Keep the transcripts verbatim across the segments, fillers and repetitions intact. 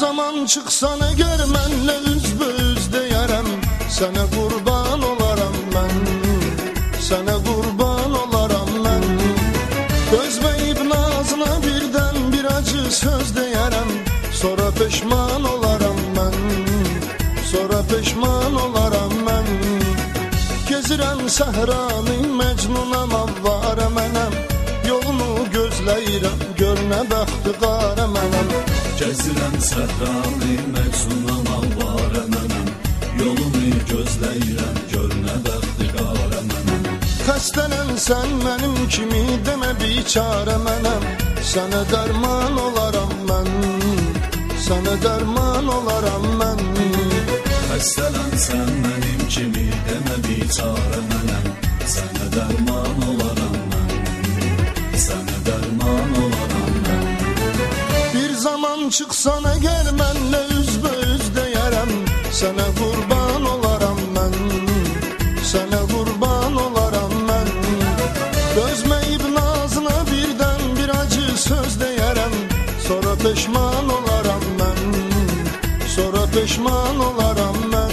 zaman çıksan eğer mənlə üzbəüz deyərəm, sənə qurban olaram mən, sənə qurban olaram mən. Dözməyib nazına birdən bir acı söz deyərəm, sonra peşman olaram mən, sonra peşman olaram mən. Gezirəm səhranı, məcnunam, avvarə mənəm, yolunu gözləyirəm, gör nə bəxti qarə mənəm. Gezirəm səhranı, məcnunam, avvarə mənəm, yolunu gözləyirəm, gör nə bəxti qarə mənəm. Xəstələn sən mənim kimi, demə biçarə mənəm, sənə dərman olaram mən, sənə dərman olaram mən. Xəstələn sən mənim kimi, demə biçarə mənəm, sənə dərman olaram mən, sənə dərman olaram mən. Bir zaman çıxsan əgər mənlə üzbəüz deyərəm, sənə qurban olaram mən, sənə qurban olaram mən. Dözməyib nazına birdən bir acı söz deyərəm, sonra peşman olaram mən, sonra peşman olaram mən.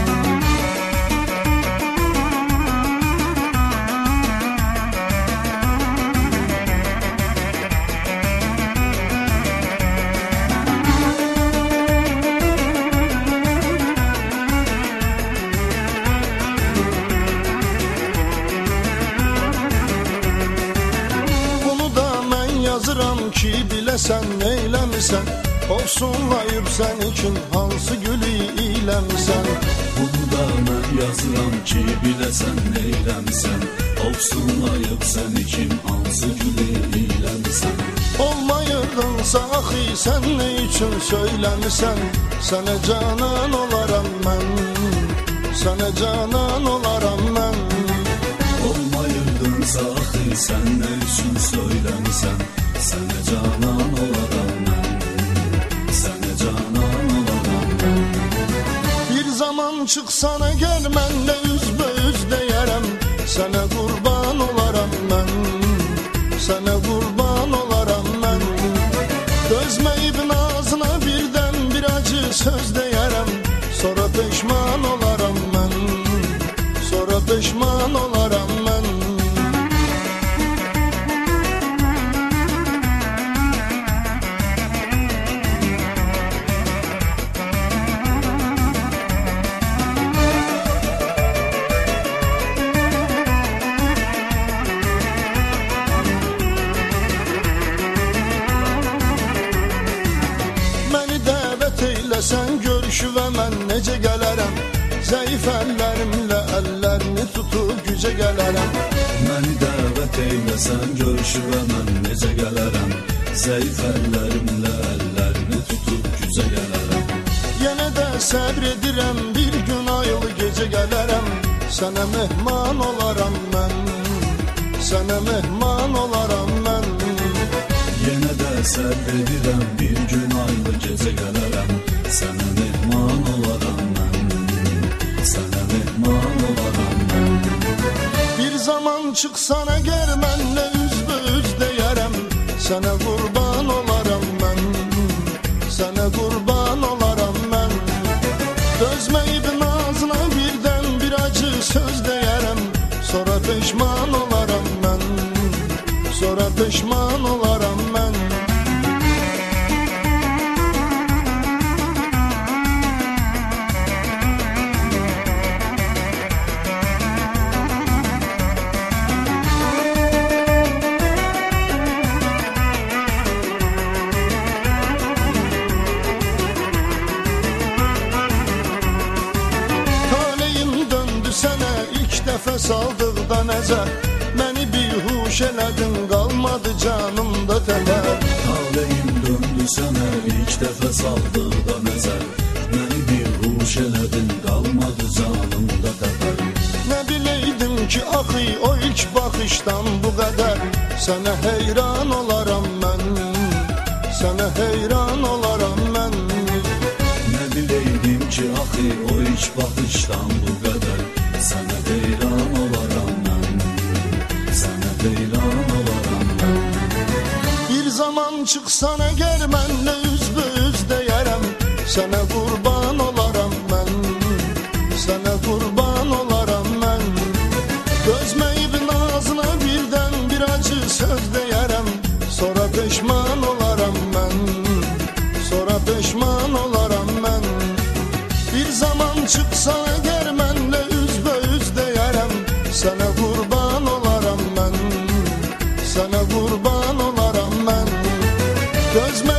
Yazıram ki biləsən neyləmisən, olsunlayıb sən üçün hansı gülü iləmisən. Bunu da mən yazıram ki biləsən neyləmisən, olsunlayıb sən üçün hansı gülü iləmisən. Olmayırdınsa axı sən nə üçün söyləmisən, sənə canan olaram mən, sənə canan olaram mən. Olmayırdınsa axı sən nə üçün söyləmisən, sənə canan olaram mən, sənə canan olaram mən. Bir zaman çıxsan əgər mənlə üzbəüz deyərəm, sənə qurban olaram mən, sənə qurban olaram mən. Dözməyib nazına birdən bir acı söz deyərəm, sonra peşman olaram mən, sonra peşman olaram mən. Sən görüşüvə mən necə gələrəm, zəif əllərimlə əllərini tutub gücə gələrəm. Məni dəvət eyləsən görüşüvə mən necə gələrəm, zəif əllərimlə əllərini tutub gücə gələrəm. Yenə də səbr edirəm, bir gün aylı gecə gələrəm, sənə mehman olaram mən, sənə mehman olaram mən. Yenə də səbr edirəm, bir gün aylı gecə gələrəm, sənə mehman olaram mən, sənə mehman olaram mən. Bir zaman çıxsan əgər mənlə üzbəüz deyərəm, sənə qurban olaram mən, sənə qurban olaram mən. Dözməyib nazına birdən bir acı söz deyərəm, sonra peşman olaram mən, sonra peşman olaram mən. Dəfə saldıqda nəzər, məni bihuş elədin, qalmadı canımda tələr. Taleyim döndü sənə, ilk dəfə saldıqda nəzər, məni bihuş elədin, qalmadı canımda tələr. Nə biləydim ki axı o ilk baxışdan bu qədər, sənə heyran olaram mən, sənə heyran olaram mən. Nə biləydim ki axı o ilk baxışdan bu qədər, sənə heyran olaram mən, sənə heyran olaram mən. Bir zaman çıxsan əgər mənlə üzbəüz deyərəm, Sənə qurban olaram mən, sənə qurban olaram mən. Dözməyib nazına birdən bir acı söz deyərəm, sonra peşman olaram mən, sonra peşman olaram mən. Bir zaman çıxsa əgər mənlə üzbəüz deyərəm, sənə qurban olaram mən, sənə qurban olaram mən. Dözməyib